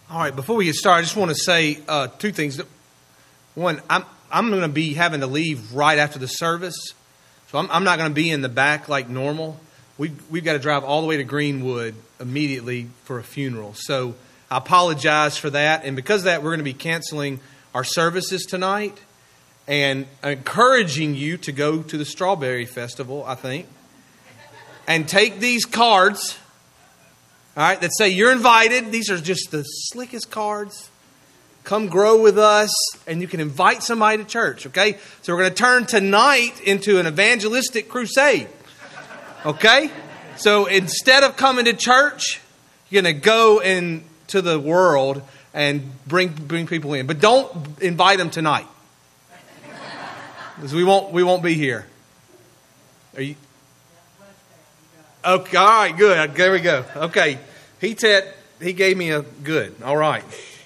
All right, before we get started, I just want to say two things. One, I'm going to be having to leave right after the service, so I'm not going to be in the back like normal. We've got to drive all the way to Greenwood immediately for a funeral. So I apologize for that, and because of that, we're going to be canceling our services tonight and encouraging you to go to the Strawberry Festival, I think, and take these cards. All right, that say you're invited. These are just the slickest cards. Come grow with us, and you can invite somebody to church, okay? So we're going to turn tonight into an evangelistic crusade, okay? So instead of coming to church, you're going to go into the world and bring people in. But don't invite them tonight, because we won't be here. Are you? Okay, all right, good. There we go. Okay, he gave me a good. All right.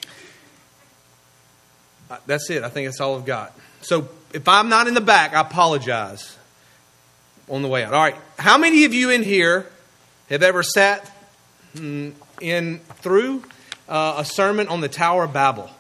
That's it. I think that's all I've got. So if I'm not in the back, I apologize on the way out. All right. How many of you in here have ever sat through a sermon on the Tower of Babel?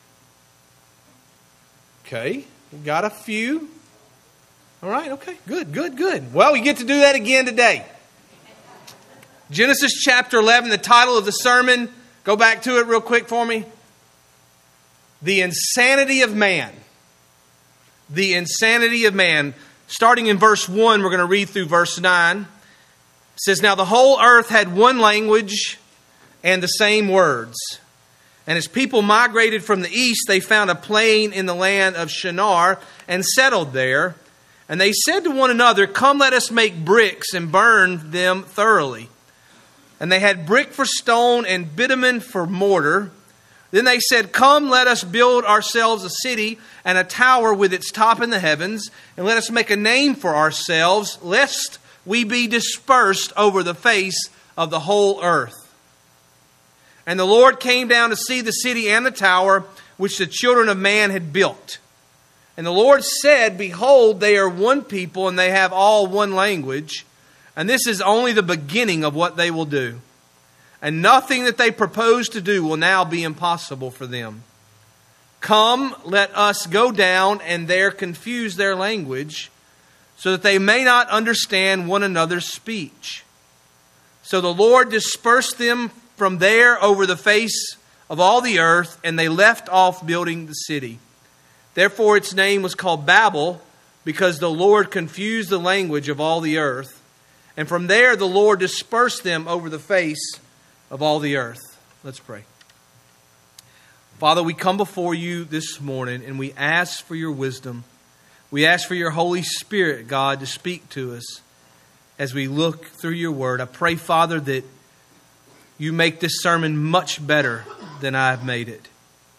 Okay. We got a few. All right. Okay. Good. Well, we get to do that again today. Genesis chapter 11, the title of the sermon. Go back to it real quick for me. The insanity of man. The insanity of man. Starting in verse 1, we're going to read through verse 9. It says, "Now the whole earth had one language and the same words. And as people migrated from the east, they found a plain in the land of Shinar and settled there. And they said to one another, 'Come, let us make bricks and burn them thoroughly.' And they had brick for stone and bitumen for mortar. Then they said, 'Come, let us build ourselves a city and a tower with its top in the heavens, and let us make a name for ourselves, lest we be dispersed over the face of the whole earth.' And the Lord came down to see the city and the tower which the children of man had built. And the Lord said, 'Behold, they are one people, and they have all one language. And this is only the beginning of what they will do. And nothing that they propose to do will now be impossible for them. Come, let us go down and there confuse their language, so that they may not understand one another's speech.' So the Lord dispersed them from there over the face of all the earth, and they left off building the city. Therefore its name was called Babel, because the Lord confused the language of all the earth. And from there the Lord dispersed them over the face of all the earth." Let's pray. Father, we come before you this morning and we ask for your wisdom. We ask for your Holy Spirit, God, to speak to us as we look through your word. I pray, Father, that you make this sermon much better than I have made it.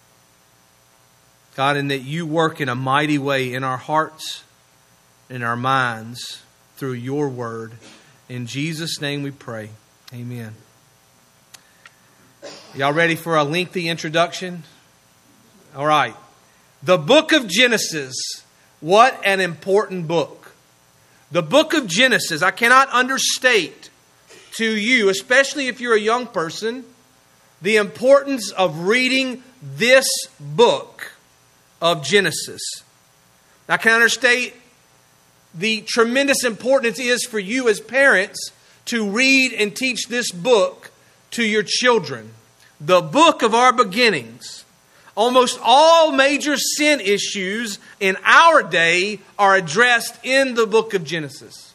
God, and that you work in a mighty way in our hearts, in our minds, through your word. In Jesus' name we pray. Amen. Y'all ready for a lengthy introduction? All right. The book of Genesis. What an important book. The book of Genesis. I cannot understate to you, especially if you're a young person, the importance of reading this book of Genesis. I can understate the tremendous importance it is for you as parents to read and teach this book to your children. The book of our beginnings. Almost all major sin issues in our day are addressed in the book of Genesis.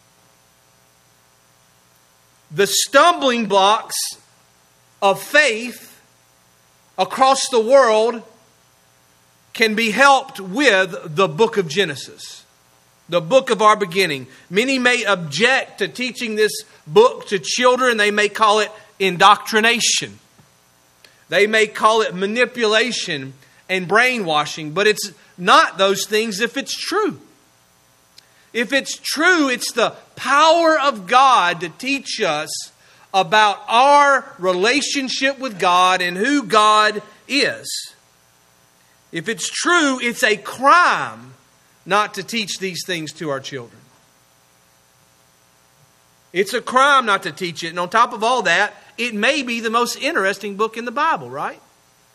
The stumbling blocks of faith across the world can be helped with the book of Genesis. The book of our beginning. Many may object to teaching this book to children. They may call it indoctrination. They may call it manipulation and brainwashing. But it's not those things if it's true. If it's true, it's the power of God to teach us about our relationship with God and who God is. If it's true, it's a crime not to teach these things to our children. It's a crime not to teach it. And on top of all that, it may be the most interesting book in the Bible, right?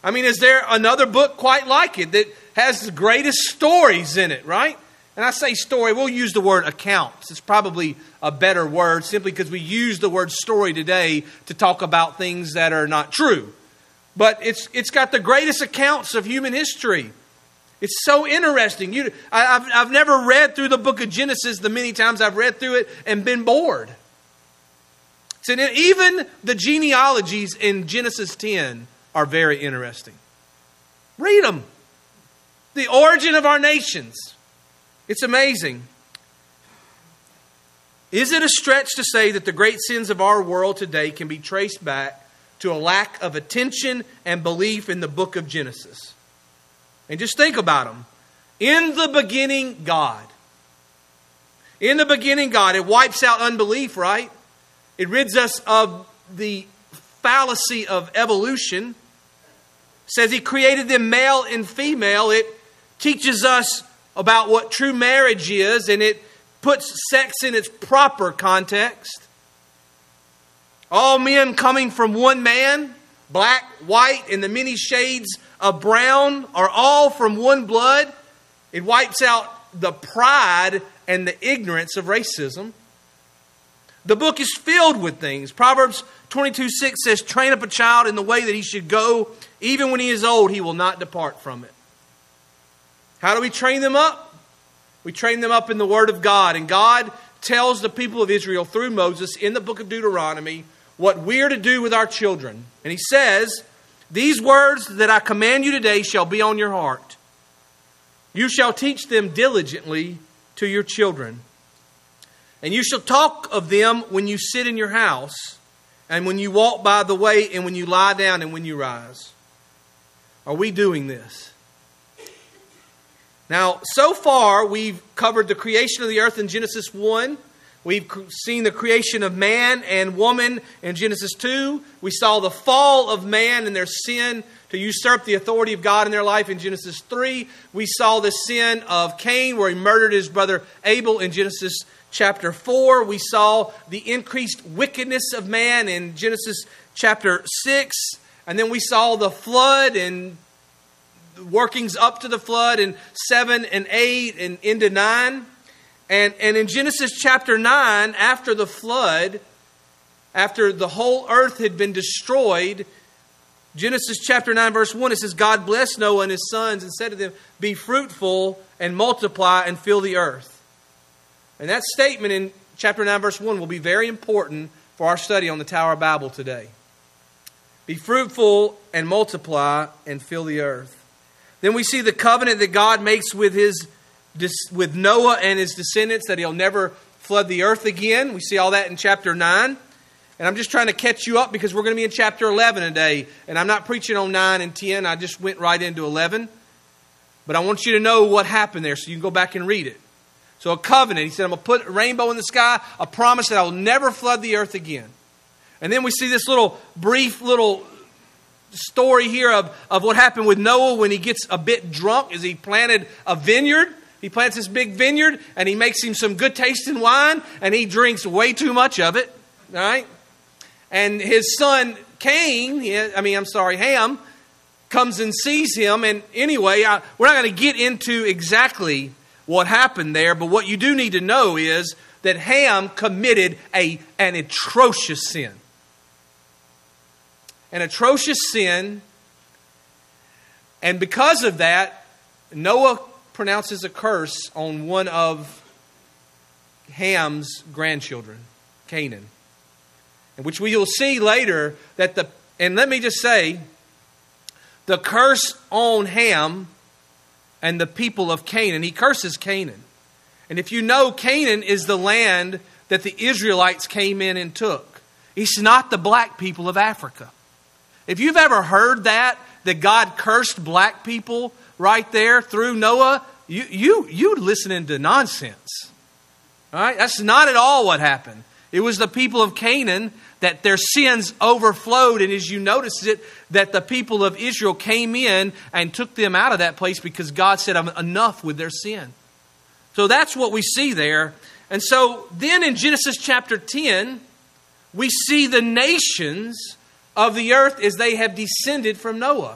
I mean, is there another book quite like it that has the greatest stories in it, right? And I say story, we'll use the word accounts. It's probably a better word simply because we use the word story today to talk about things that are not true. But it's got the greatest accounts of human history. It's so interesting. I've never read through the book of Genesis the many times I've read through it and been bored. So even the genealogies in Genesis 10 are very interesting. Read them. The origin of our nations. It's amazing. Is it a stretch to say that the great sins of our world today can be traced back to a lack of attention and belief in the book of Genesis? And just think about them. In the beginning, God. In the beginning, God. It wipes out unbelief, right? It rids us of the fallacy of evolution. It says He created them male and female. It teaches us about what true marriage is, and it puts sex in its proper context. All men coming from one man, black, white, and the many shades of brown are all from one blood. It wipes out the pride and the ignorance of racism. The book is filled with things. Proverbs 22:6 says, train up a child in the way that he should go. Even when he is old, he will not depart from it. How do we train them up? We train them up in the Word of God. And God tells the people of Israel through Moses in the book of Deuteronomy what we're to do with our children. And He says, these words that I command you today shall be on your heart. You shall teach them diligently to your children. And you shall talk of them when you sit in your house, and when you walk by the way, and when you lie down, and when you rise. Are we doing this? Now, so far, we've covered the creation of the earth in Genesis 1. We've seen the creation of man and woman in Genesis 2. We saw the fall of man and their sin to usurp the authority of God in their life in Genesis 3. We saw the sin of Cain where he murdered his brother Abel in Genesis chapter 4. We saw the increased wickedness of man in Genesis chapter 6. And then we saw the flood and workings up to the flood in 7 and 8 and into 9. And in Genesis chapter 9, after the flood, after the whole earth had been destroyed, Genesis chapter 9 verse 1, it says, God blessed Noah and his sons and said to them, be fruitful and multiply and fill the earth. And that statement in chapter 9 verse 1 will be very important for our study on the Tower of Babel today. Be fruitful and multiply and fill the earth. Then we see the covenant that God makes with Noah and his descendants, that He'll never flood the earth again. We see all that in chapter 9. And I'm just trying to catch you up because we're going to be in chapter 11 today. And I'm not preaching on 9 and 10. I just went right into 11. But I want you to know what happened there so you can go back and read it. So a covenant. He said, I'm going to put a rainbow in the sky. A promise that I will never flood the earth again. And then we see this brief story here of what happened with Noah when he gets a bit drunk as he planted a vineyard. He plants this big vineyard and he makes him some good tasting wine and he drinks way too much of it. All right. And his son Ham comes and sees him. And anyway, we're not going to get into exactly what happened there. But what you do need to know is that Ham committed an atrocious sin. An atrocious sin. And because of that, Noah pronounces a curse on one of Ham's grandchildren, Canaan. And which we will see later and let me just say, the curse on Ham and the people of Canaan, he curses Canaan. And if you know, Canaan is the land that the Israelites came in and took. It's not the black people of Africa. If you've ever heard that God cursed black people right there through Noah, you listening to nonsense. All right? That's not at all what happened. It was the people of Canaan that their sins overflowed, and as you notice it, that the people of Israel came in and took them out of that place because God said, I'm enough with their sin. So that's what we see there. And so then in Genesis chapter 10, we see the nations of the earth as they have descended from Noah.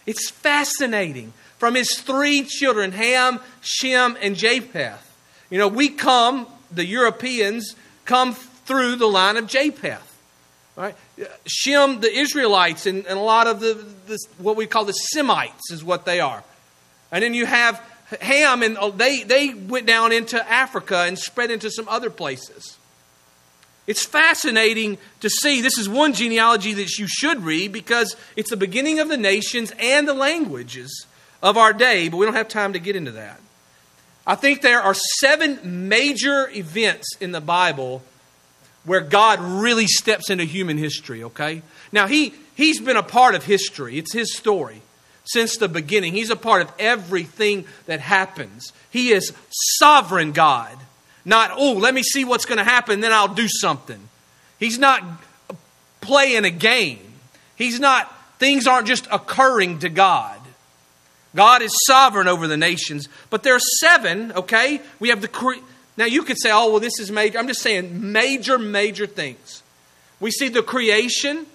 It's fascinating. From his 3 children, Ham, Shem, and Japheth. You know, the Europeans come through the line of Japheth. Right? Shem, the Israelites, and a lot of what we call the Semites is what they are. And then you have Ham, and they went down into Africa and spread into some other places. It's fascinating to see. This is one genealogy that you should read because it's the beginning of the nations and the languages of our day, but we don't have time to get into that. I think there are 7 major events in the Bible where God really steps into human history, okay? Now, He's been a part of history. It's His story since the beginning. He's a part of everything that happens. He is sovereign God. Not, let me see what's going to happen, then I'll do something. He's not playing a game. Things aren't just occurring to God. God is sovereign over the nations. But there are 7, okay? We have now you could say, this is major. I'm just saying major things. We see the creation.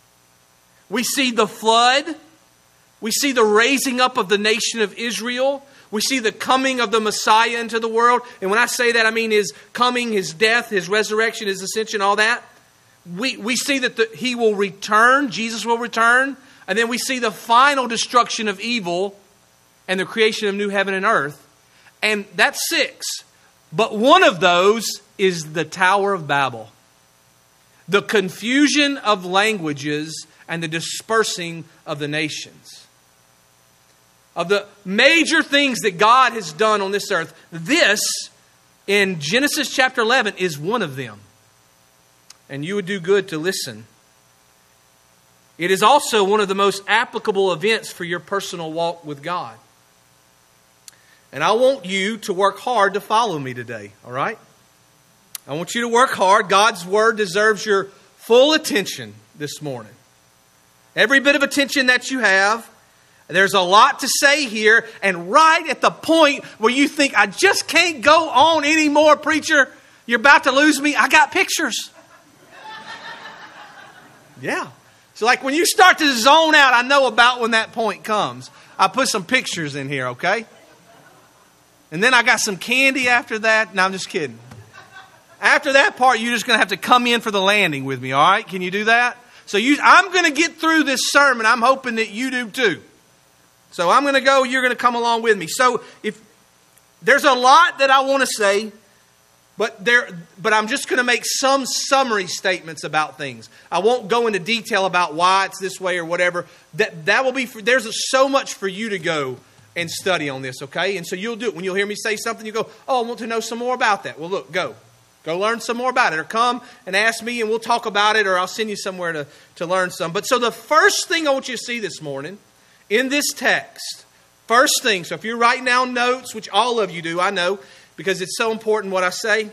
We see the flood. We see the raising up of the nation of Israel. We see the coming of the Messiah into the world. And when I say that, I mean His coming, His death, His resurrection, His ascension, all that. We see that He will return. Jesus will return. And then we see the final destruction of evil and the creation of new heaven and earth. And that's 6. But one of those is the Tower of Babel. The confusion of languages and the dispersing of the nations. Of the major things that God has done on this earth, this, in Genesis chapter 11, is one of them. And you would do good to listen. It is also one of the most applicable events for your personal walk with God. And I want you to work hard to follow me today, all right? I want you to work hard. God's Word deserves your full attention this morning. Every bit of attention that you have. There's a lot to say here, and right at the point where you think, I just can't go on anymore, preacher, you're about to lose me, I got pictures. Yeah. So like when you start to zone out, I know about when that point comes. I put some pictures in here, okay? And then I got some candy after that. No, I'm just kidding. After that part, you're just going to have to come in for the landing with me, all right? Can you do that? So I'm going to get through this sermon. I'm hoping that you do too. So I'm going to go, you're going to come along with me. So if there's a lot that I want to say, but I'm just going to make some summary statements about things. I won't go into detail about why it's this way or whatever. That will be there's so much for you to go and study on this, okay? And so you'll do it. When you'll hear me say something, you go, I want to know some more about that. Well, look, go learn some more about it, or come and ask me and we'll talk about it, or I'll send you somewhere to learn some. But so the first thing I want you to see this morning in this text, first thing, so if you're writing down notes, which all of you do, I know, because it's so important what I say,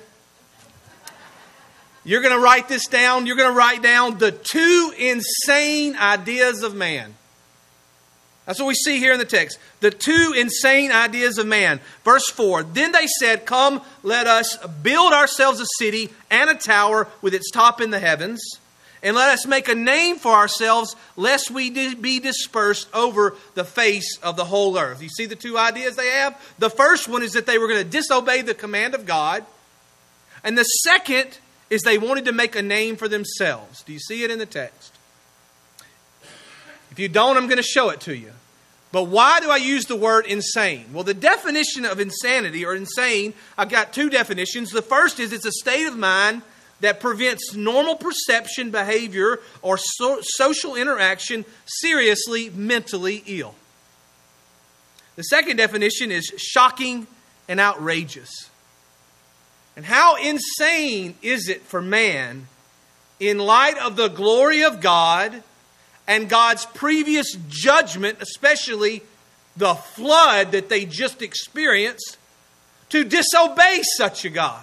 you're going to write this down. You're going to write down the 2 insane ideas of man. That's what we see here in the text. The 2 insane ideas of man. Verse 4, then they said, come, let us build ourselves a city and a tower with its top in the heavens. And let us make a name for ourselves, lest we be dispersed over the face of the whole earth. You see the 2 ideas they have? The first one is that they were going to disobey the command of God. And the second is they wanted to make a name for themselves. Do you see it in the text? If you don't, I'm going to show it to you. But why do I use the word insane? Well, the definition of insanity or insane, I've got 2 definitions. The first is it's a state of mind that prevents normal perception, behavior, or social interaction seriously mentally ill. The second definition is shocking and outrageous. And how insane is it for man, in light of the glory of God and God's previous judgment, especially the flood that they just experienced, to disobey such a God?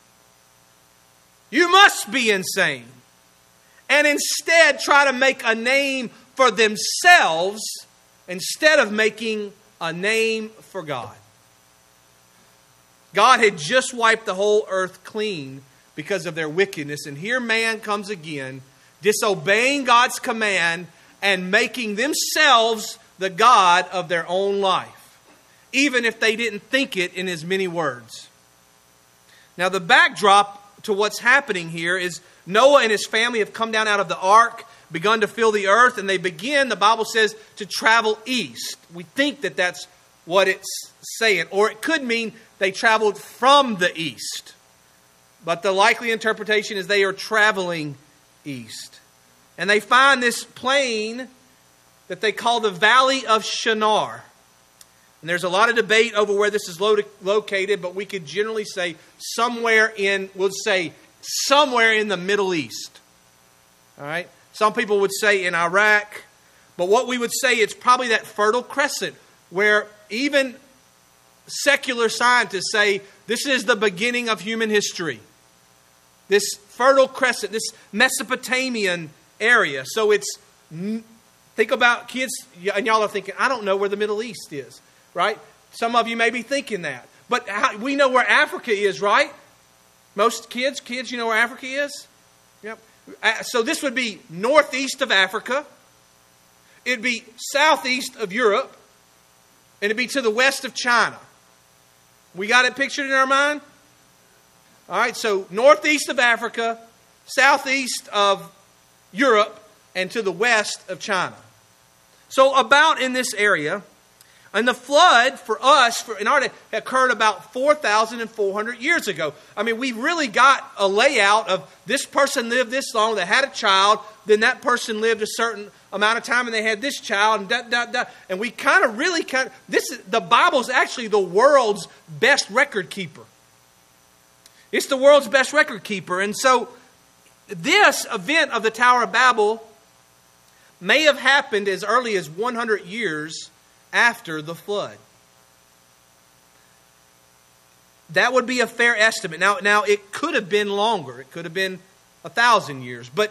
You must be insane. And instead try to make a name for themselves instead of making a name for God. God had just wiped the whole earth clean because of their wickedness. And here man comes again, disobeying God's command and making themselves the God of their own life, even if they didn't think it in as many words. Now, the backdrop to what's happening here is Noah and his family have come down out of the ark, begun to fill the earth, and they begin, the Bible says, to travel east. We think that that's what it's saying. Or it could mean they traveled from the east. But the likely interpretation is they are traveling east. And they find this plain that they call the Valley of Shinar. And there's a lot of debate over where this is located, but we could generally say somewhere in the Middle East. All right? Some people would say in Iraq, but what we would say it's probably that Fertile Crescent where even secular scientists say this is the beginning of human history. This Fertile Crescent, this Mesopotamian area. So it's, think about kids, and y'all are thinking, I don't know where the Middle East is, right? Some of you may be thinking that. But we know where Africa is, right? Most kids, you know where Africa is? Yep. So this would be northeast of Africa. It'd be southeast of Europe. And it'd be to the west of China. We got it pictured in our mind? All right, so northeast of Africa, southeast of Europe, and to the west of China. So about in this area. And the flood for us, in our day, occurred about 4,400 years ago. I mean, we really got a layout of this person lived this long, they had a child, then that person lived a certain amount of time and they had this child, and And we the Bible's actually the world's best record keeper. It's the world's best record keeper. And so this event of the Tower of Babel may have happened as early as 100 years after the flood. That would be a fair estimate. Now it could have been longer. It could have been 1,000 years. But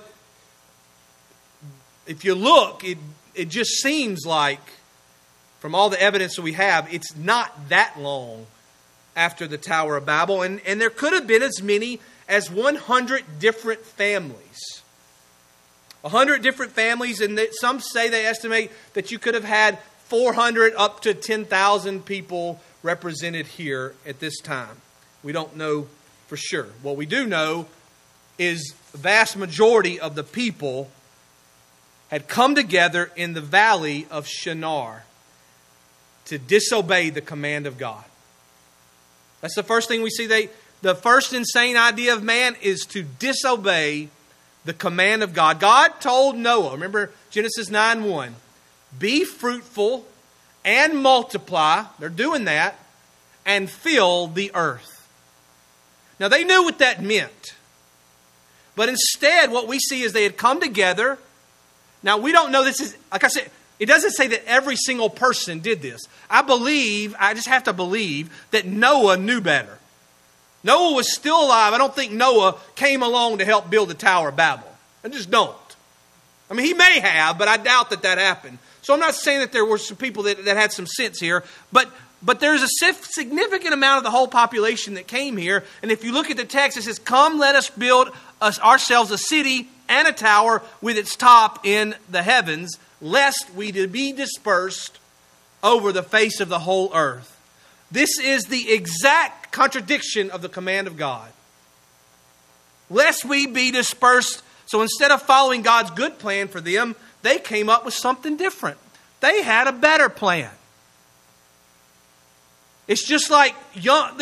if you look, it just seems like, from all the evidence that we have, it's not that long after the Tower of Babel. And there could have been as many as 100 different families. 100 different families, and some say they estimate that you could have had 400 up to 10,000 people represented here at this time. We don't know for sure. What we do know is the vast majority of the people had come together in the valley of Shinar to disobey the command of God. That's the first thing we see. The first insane idea of man is to disobey the command of God. God told Noah, remember Genesis 9:1, be fruitful and multiply. They're doing that. And fill the earth. Now they knew what that meant. But instead what we see is they had come together. Now we don't know this is, like I said, it doesn't say that every single person did this. I just have to believe that Noah knew better. Noah was still alive. I don't think Noah came along to help build the Tower of Babel. I just don't. I mean, he may have, but I doubt that happened. So I'm not saying that there were some people that had some sense here, but there's a significant amount of the whole population that came here. And if you look at the text, it says, come, let us build ourselves a city and a tower with its top in the heavens, lest we be dispersed over the face of the whole earth. This is the exact contradiction of the command of God. Lest we be dispersed. So instead of following God's good plan for them, they came up with something different. They had a better plan. It's just like, young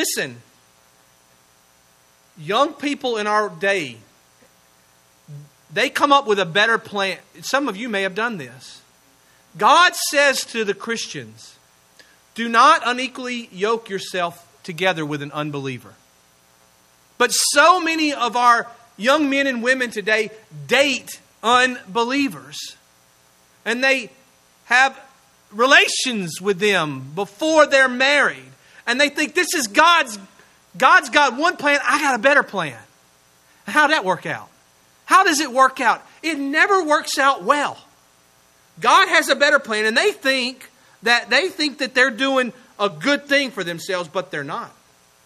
people in our day, they come up with a better plan. Some of you may have done this. God says to the Christians, do not unequally yoke yourself together with an unbeliever. But so many of our young men and women today date unbelievers. And they have relations with them before they're married. And they think this is God's got one plan, I got a better plan. How'd that work out? How does it work out? It never works out well. God has a better plan, and they think that they're doing a good thing for themselves, but they're not.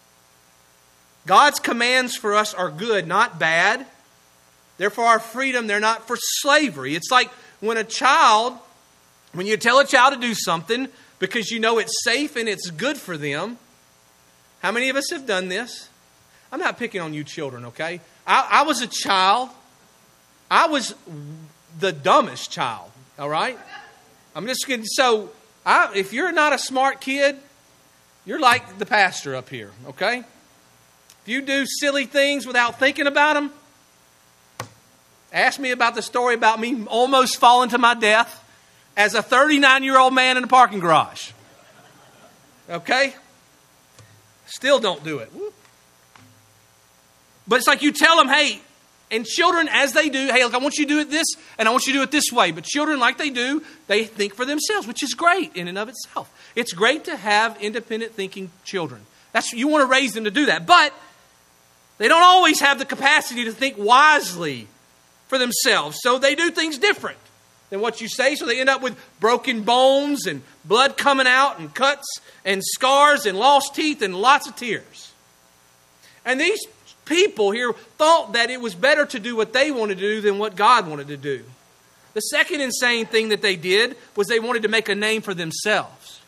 God's commands for us are good, not bad. They're for our freedom, they're not for slavery. It's like when a child When you tell a child to do something because you know it's safe and it's good for them, how many of us have done this? I'm not picking on you children, okay? I was a child. I was the dumbest child, all right? I'm just kidding. So if you're not a smart kid, you're like the pastor up here, okay? If you do silly things without thinking about them, ask me about the story about me almost falling to my death as a 39-year-old man in a parking garage. Okay? Still don't do it. But it's like you tell them, hey, and children, as they do, hey, look, I want you to do it this, and I want you to do it this way. But children, like they do, they think for themselves, which is great in and of itself. It's great to have independent thinking children. You want to raise them to do that. But they don't always have the capacity to think wisely for themselves. So they do things different than what you say. So they end up with broken bones and blood coming out and cuts and scars and lost teeth and lots of tears. And these people here thought that it was better to do what they wanted to do than what God wanted to do. The second insane thing that they did was they wanted to make a name for themselves.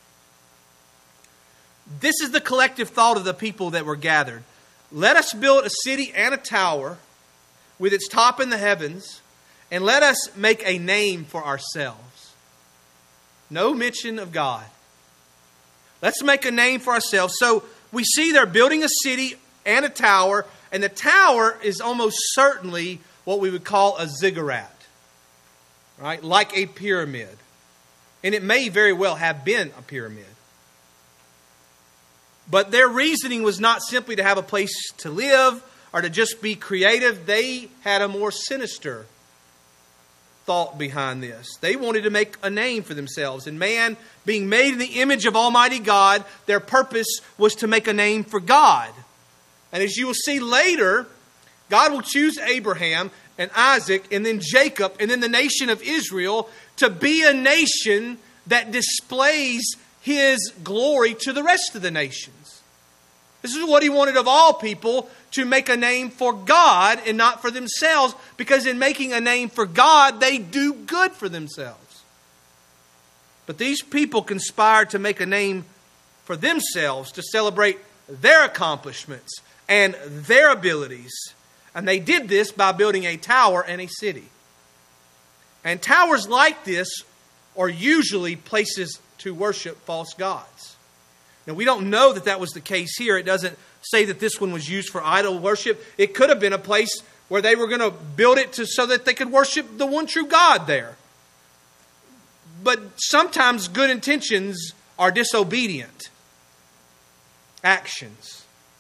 This is the collective thought of the people that were gathered. Let us build a city and a tower with its top in the heavens, and let us make a name for ourselves. No mention of God. Let's make a name for ourselves. So we see they're building a city and a tower, and the tower is almost certainly what we would call a ziggurat, right? Like a pyramid. And it may very well have been a pyramid. But their reasoning was not simply to have a place to live or to just be creative. They had a more sinister thought behind this. They wanted to make a name for themselves. And man, being made in the image of Almighty God, their purpose was to make a name for God. And as you will see later, God will choose Abraham and Isaac and then Jacob and then the nation of Israel to be a nation that displays His glory to the rest of the nations. This is what He wanted of all people, to make a name for God and not for themselves, because in making a name for God, they do good for themselves. But these people conspired to make a name for themselves, to celebrate their accomplishments and their abilities. And they did this by building a tower and a city. And towers like this are usually places to worship false gods. Now, we don't know that that was the case here. It doesn't say that this one was used for idol worship. It could have been a place where they were going to build it so that they could worship the one true God there. But sometimes good intentions are disobedient actions.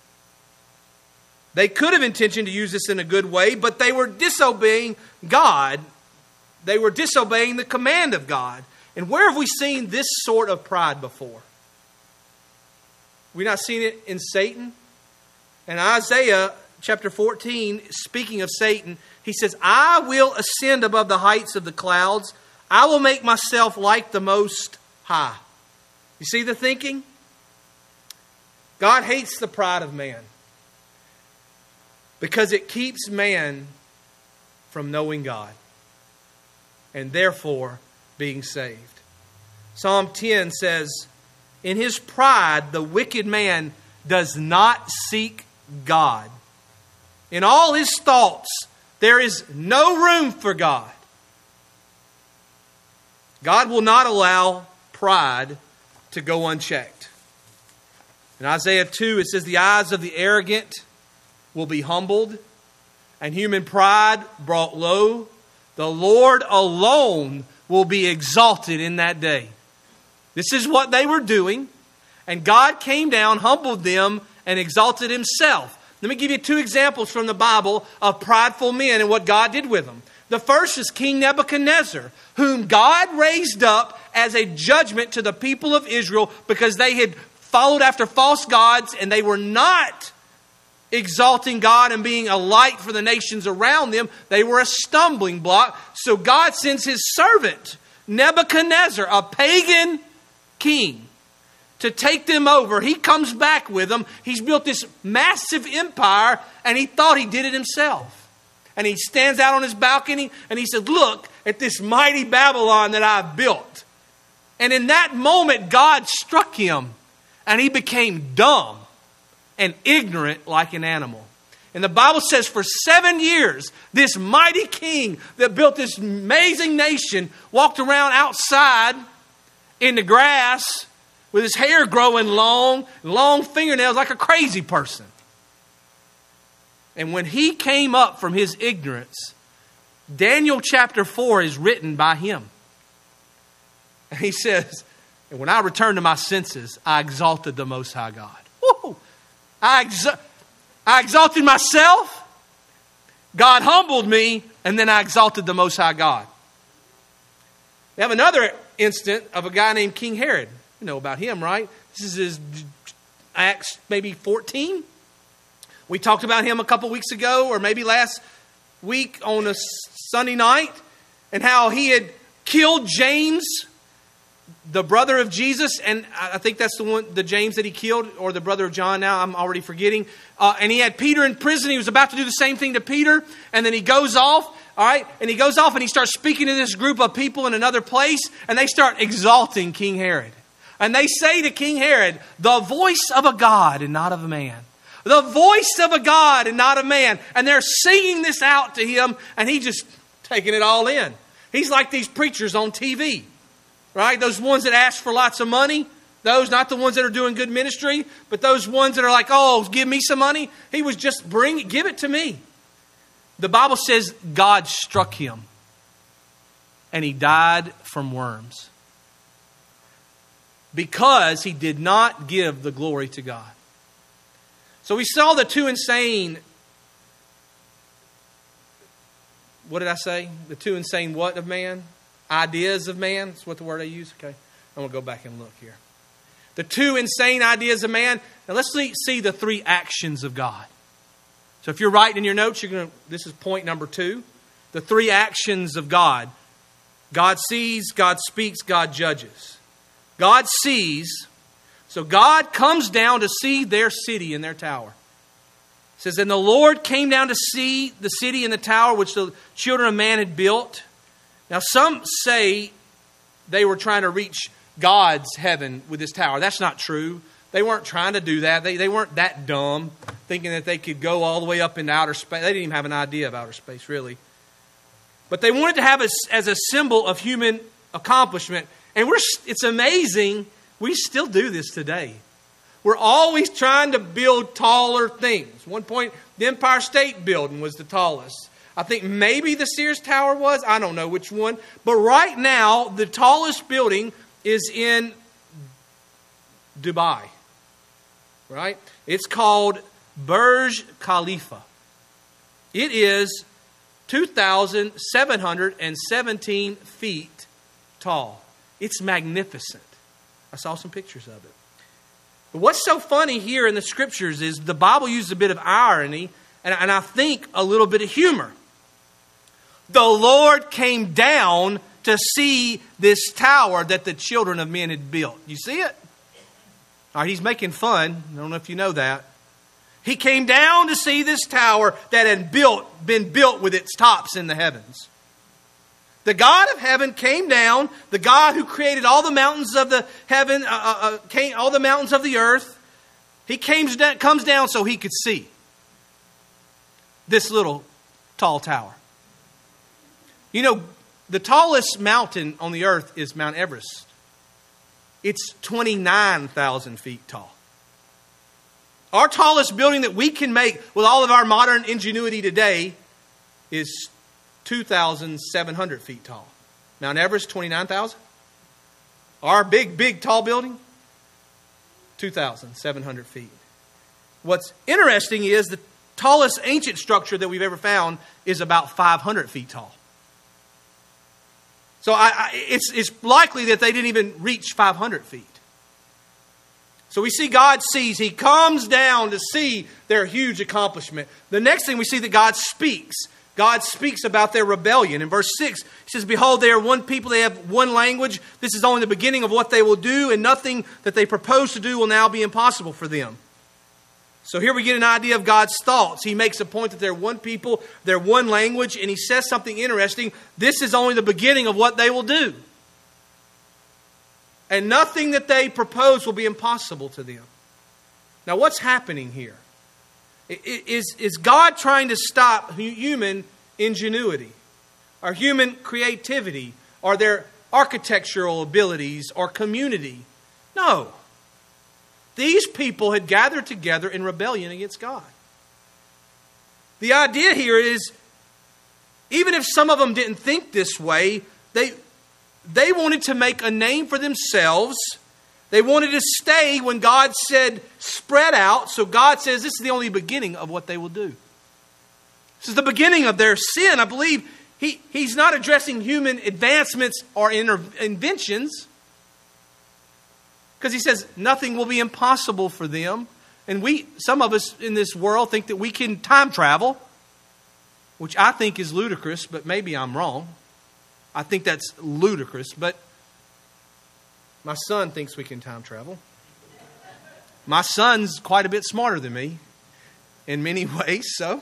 They could have intentioned to use this in a good way, but they were disobeying God. They were disobeying the command of God. And where have we seen this sort of pride before? We've not seen it in Satan. In Isaiah chapter 14, speaking of Satan, he says, I will ascend above the heights of the clouds. I will make myself like the Most High. You see the thinking? God hates the pride of man, because it keeps man from knowing God and therefore being saved. Psalm 10 says, in his pride, the wicked man does not seek God. In all his thoughts, there is no room for God. God will not allow pride to go unchecked. In Isaiah 2, it says, the eyes of the arrogant will be humbled, and human pride brought low. The Lord alone will be exalted in that day. This is what they were doing, and God came down, humbled them, and exalted Himself. Let me give you two examples from the Bible of prideful men and what God did with them. The first is King Nebuchadnezzar, whom God raised up as a judgment to the people of Israel because they had followed after false gods and they were not exalting God and being a light for the nations around them. They were a stumbling block. So God sends His servant, Nebuchadnezzar, a pagan king, to take them over. He comes back with them. He's built this massive empire, and he thought he did it himself. And he stands out on his balcony and he said, look at this mighty Babylon that I've built. And in that moment, God struck him and he became dumb and ignorant like an animal. And the Bible says for 7 years, this mighty king that built this amazing nation walked around outside in the grass with his hair growing long fingernails like a crazy person. And when he came up from his ignorance, Daniel chapter 4 is written by him. And he says, and when I returned to my senses, I exalted the Most High God. Woo! I exalted myself. God humbled me. And then I exalted the Most High God. We have another instant of a guy named King Herod. You know about him, right? This is his Acts maybe 14. We talked about him a couple weeks ago, or maybe last week on a Sunday night, and how he had killed James, the brother of Jesus, and I think that's the James that he killed, or the brother of John now, I'm already forgetting. And he had Peter in prison. He was about to do the same thing to Peter, and then he goes off, all right? And he goes off and he starts speaking to this group of people in another place, and they start exalting King Herod. And they say to King Herod, the voice of a God and not of a man. The voice of a God and not a man. And they're singing this out to him, and he's just taking it all in. He's like these preachers on TV, right? Those ones that ask for lots of money. Those, not the ones that are doing good ministry, but those ones that are like, oh, give me some money. He was just give it to me. The Bible says God struck him, and he died from worms because he did not give the glory to God. So we saw the two insane, what did I say? The two insane what of man? Ideas of man. That's what the word I use. Okay. I'm going to go back and look here. The two insane ideas of man. Now let's see the three actions of God. So if you're writing in your notes, this is point number 2. The three actions of God. God sees, God speaks, God judges. God sees. So God comes down to see their city and their tower. It says, and the Lord came down to see the city and the tower which the children of man had built. Now some say they were trying to reach God's heaven with this tower. That's not true. They weren't trying to do that. They weren't that dumb, thinking that they could go all the way up into outer space. They didn't even have an idea of outer space, really. But they wanted to have it as a symbol of human accomplishment. And it's amazing. We still do this today. We're always trying to build taller things. One point, the Empire State Building was the tallest. I think maybe the Sears Tower was. I don't know which one. But right now, the tallest building is in Dubai. Right? It's called Burj Khalifa. It is 2,717 feet tall. It's magnificent. I saw some pictures of it. But what's so funny here in the scriptures is the Bible uses a bit of irony and I think a little bit of humor. The Lord came down to see this tower that the children of men had built. You see it? All right, he's making fun. I don't know if you know that. He came down to see this tower that had been built with its tops in the heavens. The God of heaven came down, the God who created all the mountains of the heaven, all the mountains of the earth. He comes down so he could see this little tall tower. You know, the tallest mountain on the earth is Mount Everest. It's 29,000 feet tall. Our tallest building that we can make with all of our modern ingenuity today is 2,700 feet tall. Mount Everest, 29,000. Our big, tall building, 2,700 feet. What's interesting is the tallest ancient structure that we've ever found is about 500 feet tall. So it's likely that they didn't even reach 500 feet. So we see God sees. He comes down to see their huge accomplishment. The next thing we see that God speaks. God speaks about their rebellion. In verse 6, He says, behold, they are one people, they have one language. This is only the beginning of what they will do, and nothing that they propose to do will now be impossible for them. So here we get an idea of God's thoughts. He makes a point that they're one people, they're one language, and he says something interesting. This is only the beginning of what they will do. And nothing that they propose will be impossible to them. Now what's happening here? Is God trying to stop human ingenuity, or human creativity, or their architectural abilities, or community? No. These people had gathered together in rebellion against God. The idea here is, even if some of them didn't think this way, they wanted to make a name for themselves. They wanted to stay when God said, spread out. So God says this is the only beginning of what they will do. This is the beginning of their sin. I believe he's not addressing human advancements or inventions. Because he says nothing will be impossible for them. And some of us in this world think that we can time travel, which I think is ludicrous, but maybe I'm wrong. I think that's ludicrous, but my son thinks we can time travel. My son's quite a bit smarter than me in many ways, so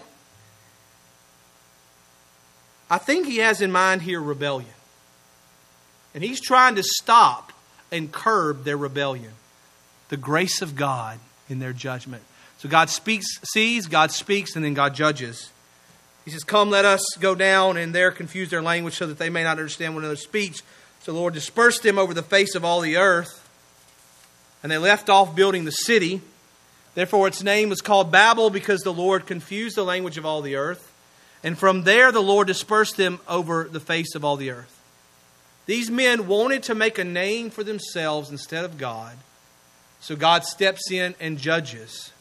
I think he has in mind here rebellion. And he's trying to stop and curb their rebellion. The grace of God in their judgment. So God sees, God speaks, and then God judges. He says, come, let us go down, and there confuse their language so that they may not understand one another's speech. So the Lord dispersed them over the face of all the earth. And they left off building the city. Therefore its name was called Babel, because the Lord confused the language of all the earth. And from there the Lord dispersed them over the face of all the earth. These men wanted to make a name for themselves instead of God. So God steps in and judges.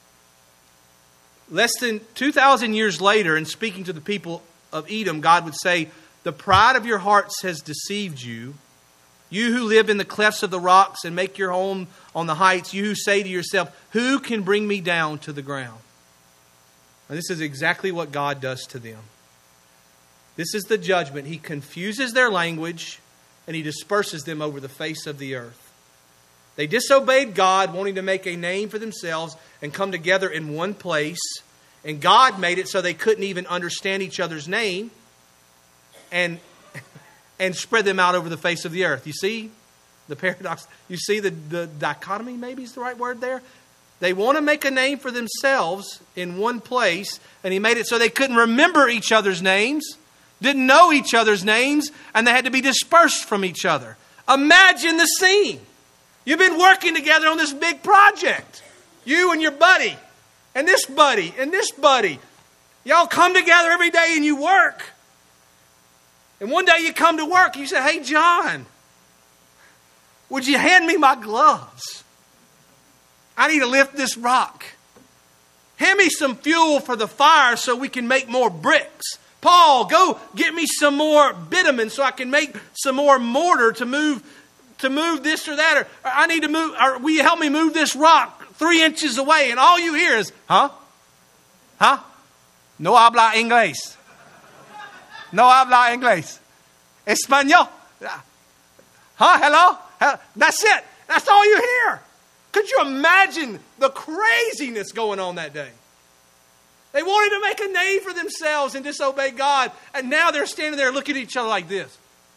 Less than 2,000 years later, in speaking to the people of Edom, God would say, the pride of your hearts has deceived you. You who live in the clefts of the rocks and make your home on the heights, you who say to yourself, who can bring me down to the ground? And this is exactly what God does to them. This is the judgment. He confuses their language and he disperses them over the face of the earth. They disobeyed God, wanting to make a name for themselves and come together in one place. And God made it so they couldn't even understand each other's name and spread them out over the face of the earth. You see the paradox? You see the dichotomy, maybe is the right word there? They want to make a name for themselves in one place, and he made it so they couldn't remember each other's names, didn't know each other's names, and they had to be dispersed from each other. Imagine the scene. You've been working together on this big project. You and your buddy, and this buddy, and this buddy. Y'all come together every day and you work. And one day you come to work and you say, hey, John, would you hand me my gloves? I need to lift this rock. Hand me some fuel for the fire so we can make more bricks. Paul, go get me some more bitumen so I can make some more mortar to move this or that. Or I need to move, or will you help me move this rock 3 inches away? And all you hear is, huh? Huh? No habla inglés. No habla inglés. Español. Huh? Hello? That's it. That's all you hear. Could you imagine the craziness going on that day? They wanted to make a name for themselves and disobey God. And now they're standing there looking at each other like this.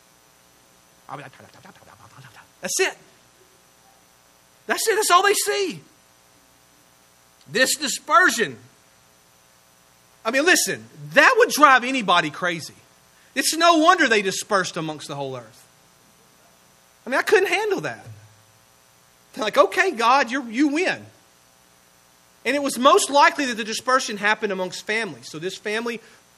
That's it. That's it. That's all they see. This dispersion. I mean, listen, that would drive anybody crazy. It's no wonder they dispersed amongst the whole earth. I mean, I couldn't handle that. They're like, okay, God, you win. And it was most likely that the dispersion happened amongst families. So this family,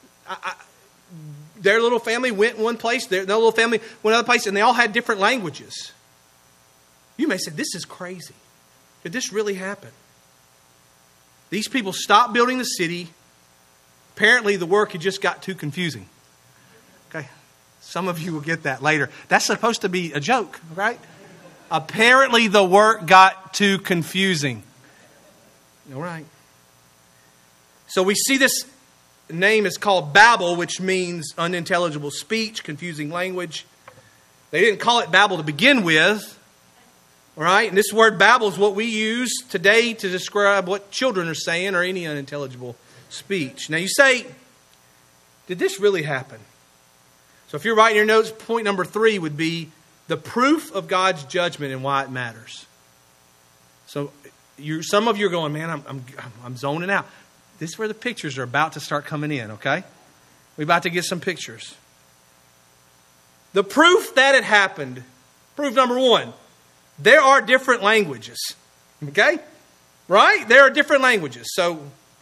their little family went one place, their little family went another place, and they all had different languages. You may say, this is crazy. Did this really happen? These people stopped building the city. Apparently the work had just got too confusing. Okay, some of you will get that later. That's supposed to be a joke, right? Apparently the work got too confusing. All right. So we see this name is called Babel, which means unintelligible speech, confusing language. They didn't call it Babel to begin with. All right? And this word babble is what we use today to describe what children are saying or any unintelligible speech. Now you say, did this really happen? So if you're writing your notes, point number 3 would be the proof of God's judgment and why it matters. So some of you are going, man, I'm zoning out. This is where the pictures are about to start coming in, okay? We're about to get some pictures. The proof that it happened. Proof number 1. There are different languages. Okay? Right? There are different languages. So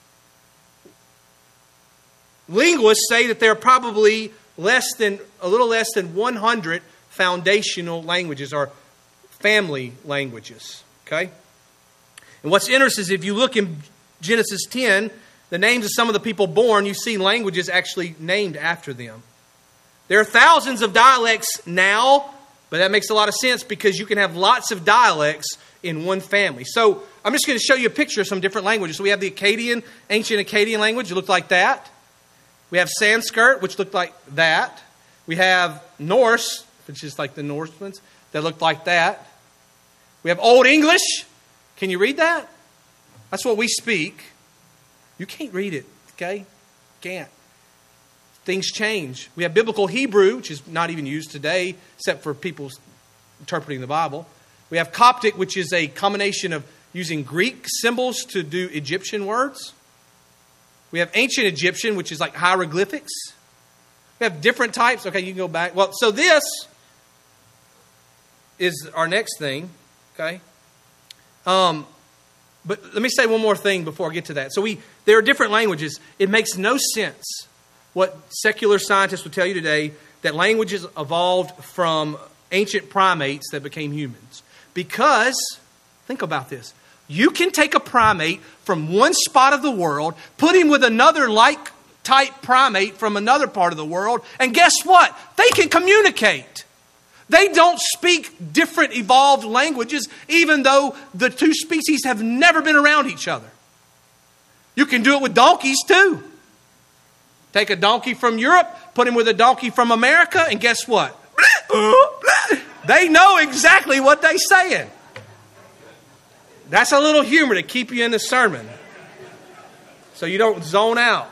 linguists say that there are probably a little less than 100 foundational languages or family languages. Okay? And what's interesting is if you look in Genesis 10, the names of some of the people born, you see languages actually named after them. There are thousands of dialects now, but that makes a lot of sense because you can have lots of dialects in one family. So I'm just going to show you a picture of some different languages. So we have the Akkadian, ancient Akkadian language. It looked like that. We have Sanskrit, which looked like that. We have Norse, which is like the Norsemen's, that looked like that. We have Old English. Can you read that? That's what we speak. You can't read it, okay? Can't. Things change. We have Biblical Hebrew, which is not even used today, except for people interpreting the Bible. We have Coptic, which is a combination of using Greek symbols to do Egyptian words. We have Ancient Egyptian, which is like hieroglyphics. We have different types. Okay, you can go back. Well, so this is our next thing, okay? But let me say one more thing before I get to that. So there are different languages. It makes no sense what secular scientists would tell you today, that languages evolved from ancient primates that became humans. Because, think about this, you can take a primate from one spot of the world, put him with another like-type primate from another part of the world, and guess what? They can communicate. They don't speak different evolved languages, even though the two species have never been around each other. You can do it with donkeys too. Take a donkey from Europe, put him with a donkey from America, and guess what? They know exactly what they're saying. That's a little humor to keep you in the sermon, so you don't zone out.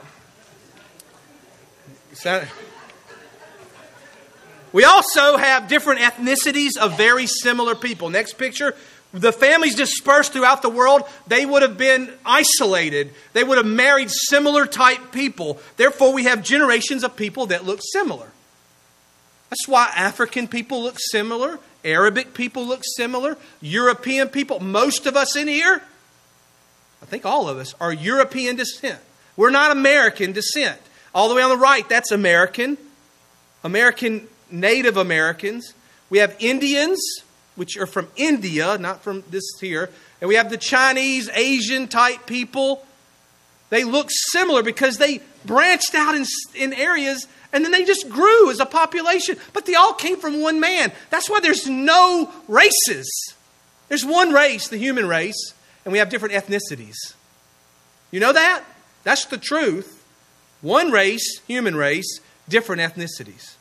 We also have different ethnicities of very similar people. Next picture. The families dispersed throughout the world, they would have been isolated. They would have married similar type people. Therefore, we have generations of people that look similar. That's why African people look similar. Arabic people look similar. European people, most of us in here, I think all of us, are European descent. We're not American descent. All the way on the right, that's American. American Native Americans. We have Indians, which are from India, not from this here. And we have the Chinese, Asian type people. They look similar because they branched out in areas and then they just grew as a population. But they all came from one man. That's why there's no races. There's one race, the human race, and we have different ethnicities. You know that? That's the truth. One race, human race, different ethnicities.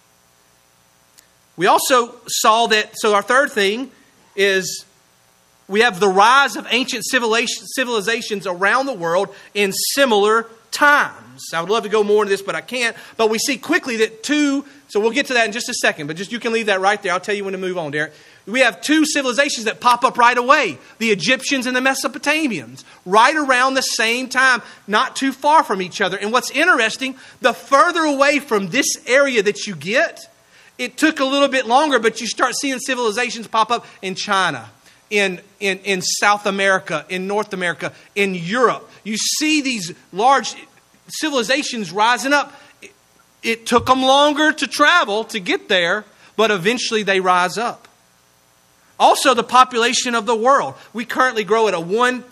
We also saw that, so our third thing is we have the rise of ancient civilizations around the world in similar times. I would love to go more into this, but I can't. But we see quickly that so we'll get to that in just a second, but just you can leave that right there. I'll tell you when to move on, Derek. We have two civilizations that pop up right away. The Egyptians and the Mesopotamians. Right around the same time, not too far from each other. And what's interesting, the further away from this area that you get, it took a little bit longer, but you start seeing civilizations pop up in China, in South America, in North America, in Europe. You see these large civilizations rising up. It took them longer to travel to get there, but eventually they rise up. Also, the population of the world. We currently grow at a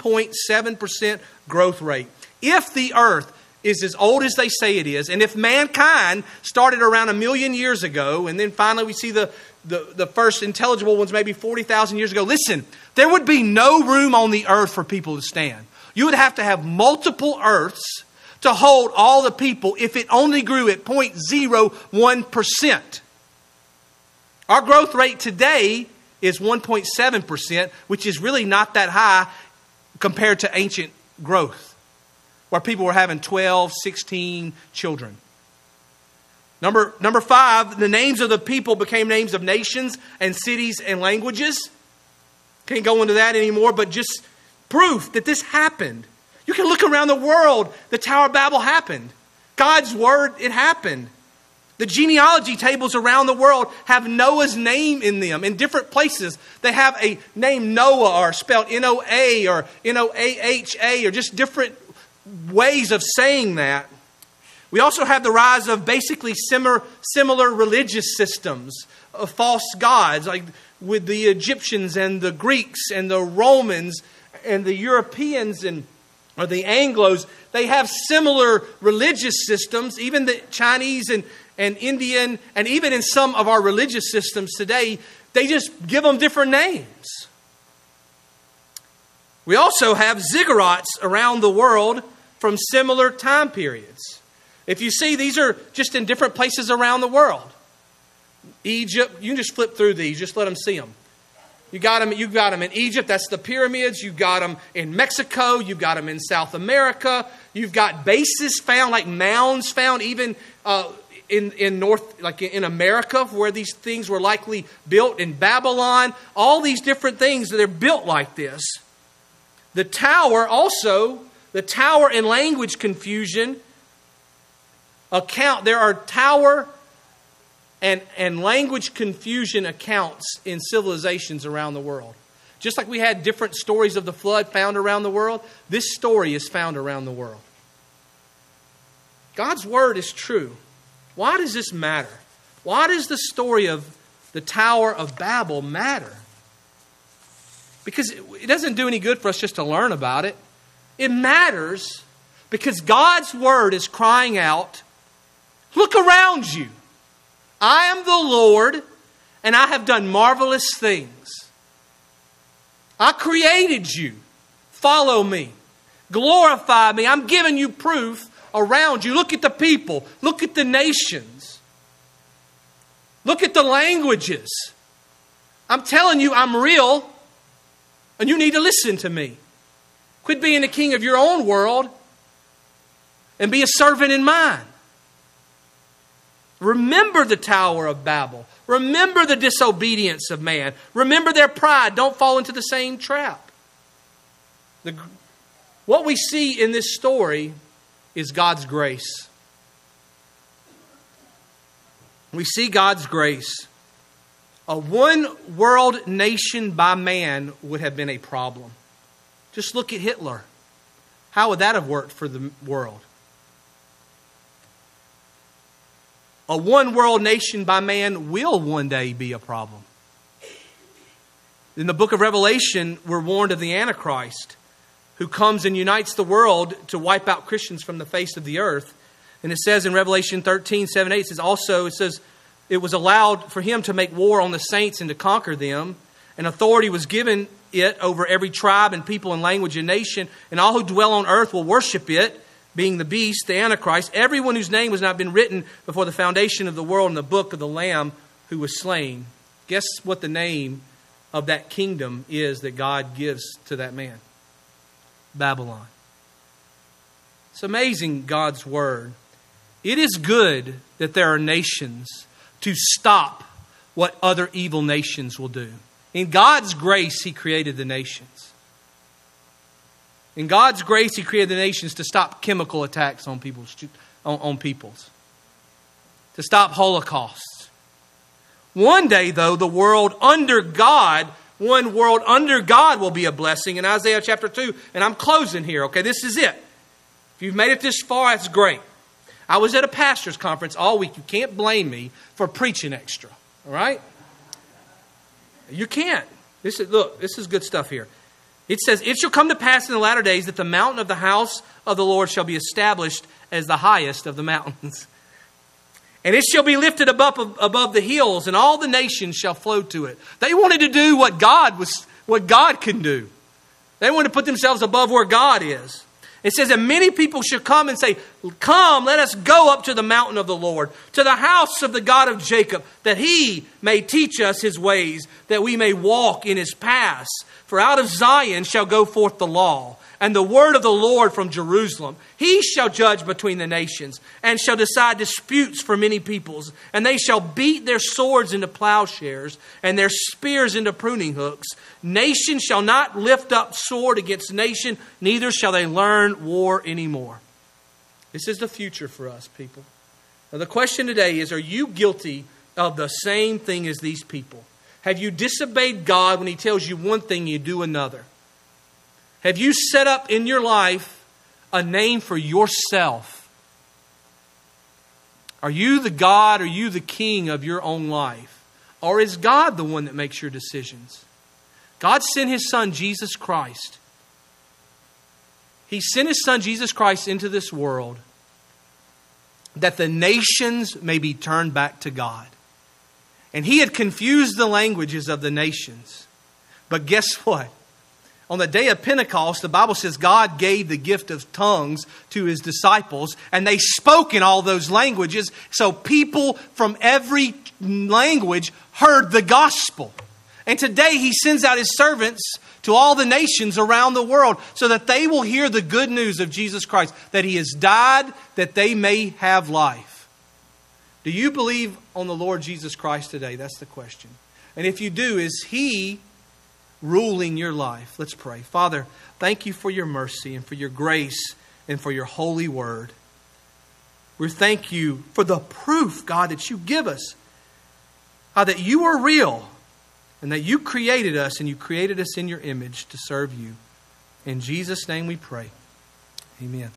1.7% growth rate. If the earth is as old as they say it is, and if mankind started around 1 million years ago, and then finally we see the first intelligible ones maybe 40,000 years ago, listen, there would be no room on the earth for people to stand. You would have to have multiple earths to hold all the people if it only grew at 0.01%. Our growth rate today is 1.7%, which is really not that high compared to ancient growth, where people were having 12, 16 children. Number 5, the names of the people became names of nations and cities and languages. Can't go into that anymore, but just proof that this happened. You can look around the world. The Tower of Babel happened. God's word, it happened. The genealogy tables around the world have Noah's name in them in different places. They have a name Noah, or spelled N-O-A or N-O-A-H-A, or just different ways of saying that. We also have the rise of basically similar religious systems of false gods, like with the Egyptians and the Greeks and the Romans and the Europeans or the Anglos. They have similar religious systems, even the Chinese and Indian, and even in some of our religious systems today, they just give them different names. We also have ziggurats around the world from similar time periods. If you see, these are just in different places around the world. Egypt, you can just flip through these, just let them see them. You've got them in Egypt, that's the pyramids. You've got them in Mexico. You've got them in South America. You've got bases found, like mounds found even in North, like in America, where these things were likely built. In Babylon. All these different things, they're built like this. The tower and language confusion account. There are tower and language confusion accounts in civilizations around the world. Just like we had different stories of the flood found around the world, this story is found around the world. God's word is true. Why does this matter? Why does the story of the Tower of Babel matter? Because it doesn't do any good for us just to learn about it. It matters because God's word is crying out, look around you. I am the Lord, and I have done marvelous things. I created you. Follow me. Glorify me. I'm giving you proof around you. Look at the people. Look at the nations. Look at the languages. I'm telling you, I'm real, and you need to listen to me. Quit being the king of your own world and be a servant in mine. Remember the Tower of Babel. Remember the disobedience of man. Remember their pride. Don't fall into the same trap. What we see in this story is God's grace. We see God's grace. A one world nation by man would have been a problem. Just look at Hitler. How would that have worked for the world? A one world nation by man will one day be a problem. In the book of Revelation, we're warned of the Antichrist, who comes and unites the world to wipe out Christians from the face of the earth. And it says in Revelation 13:7-8, it says, it was allowed for him to make war on the saints and to conquer them. And authority was given it over every tribe and people and language and nation. And all who dwell on earth will worship it, being the beast, the Antichrist, everyone whose name has not been written before the foundation of the world in the book of the Lamb who was slain. Guess what the name of that kingdom is that God gives to that man? Babylon. It's amazing, God's word. It is good that there are nations to stop what other evil nations will do. In God's grace, He created the nations. In God's grace, He created the nations to stop chemical attacks on peoples, to stop holocausts. One day, though, one world under God will be a blessing in Isaiah chapter 2. And I'm closing here, okay? This is it. If you've made it this far, that's great. I was at a pastor's conference all week. You can't blame me for preaching extra, all right? You can't. This is good stuff here. It says, it shall come to pass in the latter days that the mountain of the house of the Lord shall be established as the highest of the mountains. And it shall be lifted above the hills, and all the nations shall flow to it. They wanted to do what God can do. They wanted to put themselves above where God is. It says that many people shall come and say, come, let us go up to the mountain of the Lord, to the house of the God of Jacob, that He may teach us His ways, that we may walk in His paths. For out of Zion shall go forth the law, and the word of the Lord from Jerusalem. He shall judge between the nations, and shall decide disputes for many peoples. And they shall beat their swords into plowshares, and their spears into pruning hooks. Nation shall not lift up sword against nation, neither shall they learn war anymore. This is the future for us, people. Now, the question today is, are you guilty of the same thing as these people? Have you disobeyed God when He tells you one thing, you do another? Have you set up in your life a name for yourself? Are you the God, are you the king of your own life? Or is God the one that makes your decisions? God sent His Son, Jesus Christ. He sent His Son, Jesus Christ, into this world that the nations may be turned back to God. And He had confused the languages of the nations. But guess what? On the day of Pentecost, the Bible says God gave the gift of tongues to His disciples, and they spoke in all those languages, so people from every language heard the gospel. And today He sends out His servants to all the nations around the world so that they will hear the good news of Jesus Christ, that He has died that they may have life. Do you believe on the Lord Jesus Christ today? That's the question. And if you do, is He ruling your life? Let's pray. Father, thank You for Your mercy and for Your grace and for Your holy word. We thank You for the proof, God, that You give us. That You are real and that You created us and You created us in Your image to serve You. In Jesus' name we pray. Amen.